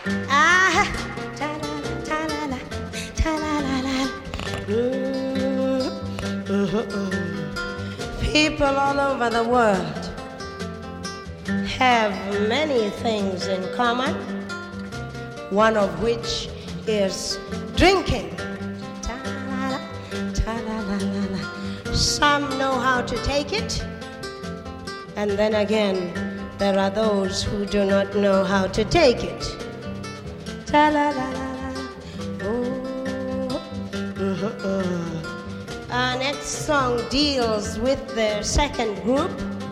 Ah, ta-la-la, ta-la-la, ta-la-la-la. People all over the world have many things in common, one of which is drinking. Ta-la-la, ta-la-la-la. Some know how to take it, and then again, there are those who do not know how to take it. Ta-la-la-la-la. Our next song deals with the second group.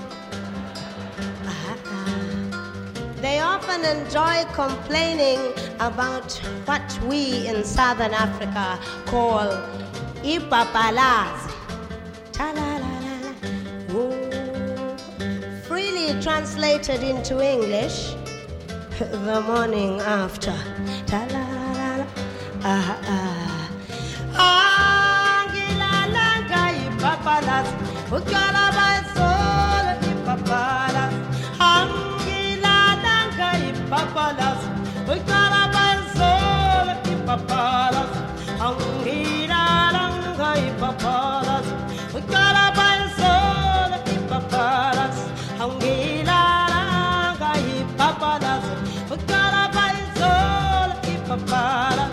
They often enjoy complaining about what we in Southern Africa call ipapalazi. Ta-la-la-la-la. Freely translated into English, the morning after. Ta-la-la-la-la. Angilalanga ipapalazi. Ukalaba solo ipapalazi. Angilalanga ipapalazi. Ukalaba solo ipapalazi. Angilalanga ipapalazi. Ukalaba solo ipapalazi. Angilalanga ipapalazi. Ukalaba solo ipapalazi.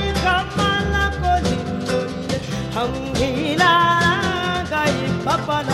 Papa